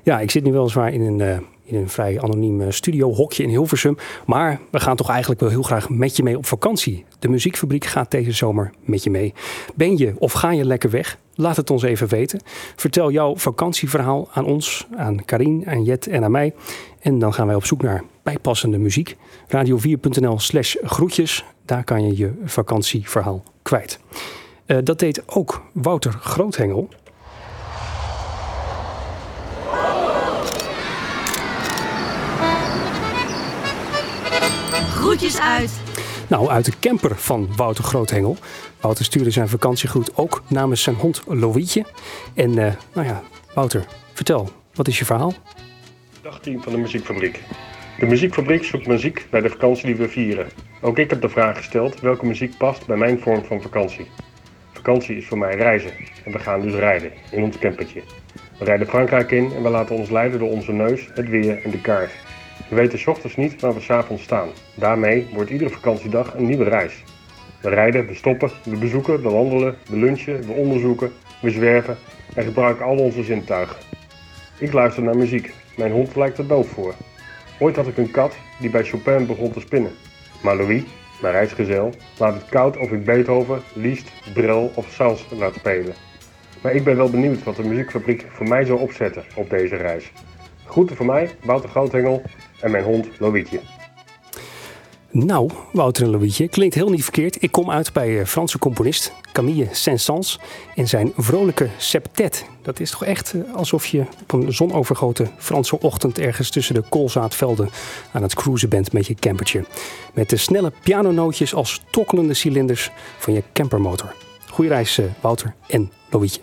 Ja, ik zit nu weliswaar in een vrij anoniem studiohokje in Hilversum. Maar we gaan toch eigenlijk wel heel graag met je mee op vakantie. De muziekfabriek gaat deze zomer met je mee. Ben je of ga je lekker weg? Laat het ons even weten. Vertel jouw vakantieverhaal aan ons, aan Karin, aan Jet en aan mij. En dan gaan wij op zoek naar bijpassende muziek. Radio4.nl/groetjes. Daar kan je je vakantieverhaal kwijt. Dat deed ook Wouter Groothengel. Groetjes uit. Nou, uit de camper van Wouter Groothengel. Wouter stuurde zijn vakantiegroet ook namens zijn hond Loïetje. En Wouter, vertel, wat is je verhaal? Dagteam van de muziekfabriek. De muziekfabriek zoekt muziek bij de vakantie die we vieren. Ook ik heb de vraag gesteld welke muziek past bij mijn vorm van vakantie. Vakantie is voor mij reizen en we gaan dus rijden in ons campertje. We rijden Frankrijk in en we laten ons leiden door onze neus, het weer en de kaart. We weten 's ochtends niet waar we 's avonds staan. Daarmee wordt iedere vakantiedag een nieuwe reis. We rijden, we stoppen, we bezoeken, we wandelen, we lunchen, we onderzoeken, we zwerven en gebruiken al onze zintuigen. Ik luister naar muziek. Mijn hond lijkt er doof voor. Ooit had ik een kat die bij Chopin begon te spinnen. Maar Louis, mijn reisgezel, laat het koud of ik Beethoven, Liszt, Brel of Sals laat spelen. Maar ik ben wel benieuwd wat de muziekfabriek voor mij zou opzetten op deze reis. Groeten voor mij, Wouter Groothengel en mijn hond Loïetje. Nou, Wouter en Loïetje, klinkt heel niet verkeerd. Ik kom uit bij Franse componist Camille Saint-Saëns en zijn vrolijke septet. Dat is toch echt alsof je op een zonovergoten Franse ochtend ergens tussen de koolzaadvelden aan het cruisen bent met je campertje. Met de snelle pianonootjes als tokkelende cilinders van je campermotor. Goeie reis, Wouter en Loïetje.